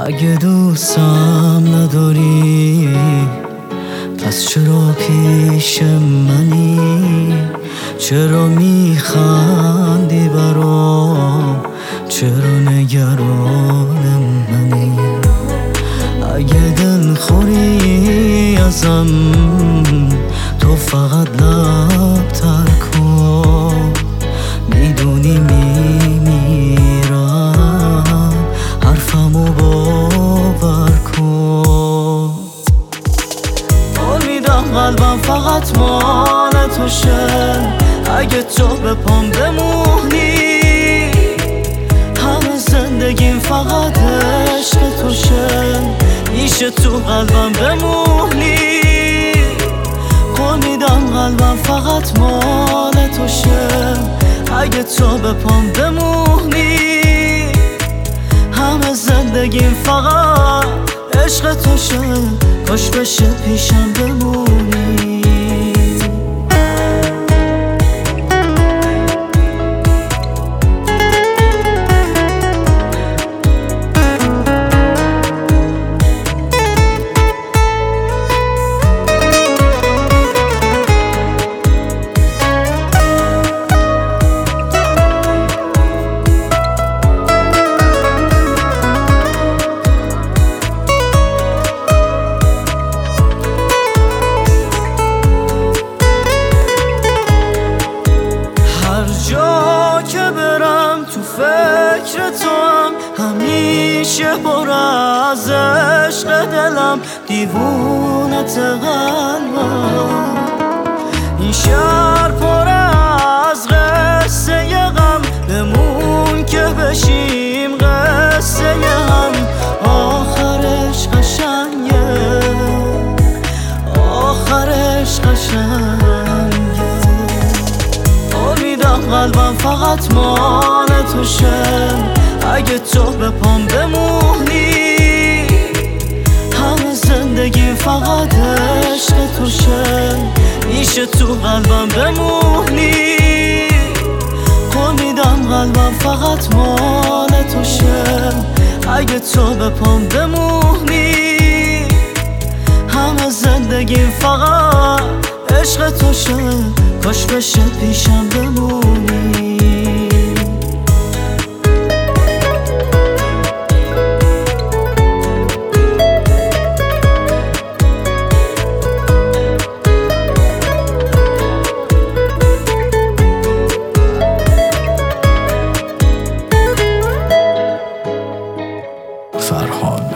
اگه دوستم نداری پس چرا پیش منی؟ چرا میخندی برام؟ چرا نگران منی؟ اگه دل خوری ازم تو فقط لب تر کن، میدونی میمیرم، حرفمو باور کن. قول میدم قلبم فقط مال توشه، اگه تو به پام بمونی همه زندگیم فقط عشق توشه، میشه تو قلبم بمونی. قول میدم قلبم فقط مال توشه، اگه تو به پام بمونی همه زندگیم فقط عشق توشه، کاش بشه پیشم بمونی. تو فکر تو هم همیشه پر از عشق دلم، دیوونت قلبم. این شهر پر از قصه غم، بمون که بشیم قصه هم. آخرش قشنگه، آخرش قشنگه. قول میدم قلبم فقط مال توشه، اگه تو به پام بمونی همه زندگی فقط عشق توشه، میشه تو قلبم بمونی. قول میدم قلبم فقط مال توشه، اگه تو به پام بمونی همه زندگی فقط عشق توشه، کاش بشه پیشم بمونی. فرهاد